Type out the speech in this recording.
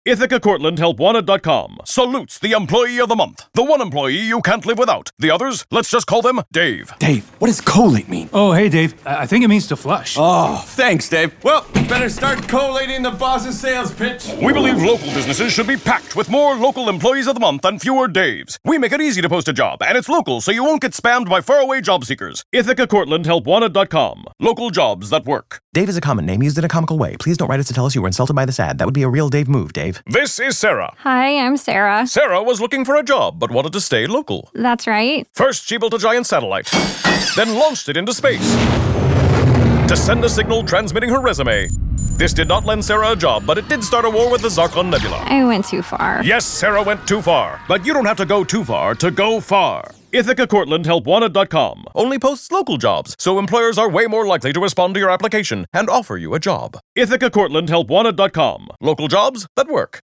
Ithaca Cortland HelpWanted.com salutes the employee of the month. The one employee you can't live without. The others, let's just call them Dave. Dave, what does collate mean? Oh, hey, Dave. I think it means to flush. Oh, thanks, Dave. Well, better start collating the boss's sales pitch. We believe local businesses should be packed with more local employees of the month and fewer Daves. We make it easy to post a job, and it's local, so you won't get spammed by faraway job seekers. Ithaca Cortland HelpWanted.com. Local jobs that work. Dave is a common name used in a comical way. Please don't write us to tell us you were insulted by this ad. That would be a real Dave move, Dave. This is Sarah. Hi, I'm Sarah. Sarah was looking for a job, but wanted to stay local. That's right. First, she built a giant satellite, then launched it into space to send a signal transmitting her resume. This did not lend Sarah a job, but it did start a war with the Zarkon Nebula. I went too far. Yes, Sarah went too far, but you don't have to go too far to go far. Ithaca Cortland HelpWanted.com only posts local jobs, so employers are way more likely to respond to your application and offer you a job. Ithaca Cortland HelpWanted.com. Local jobs that work.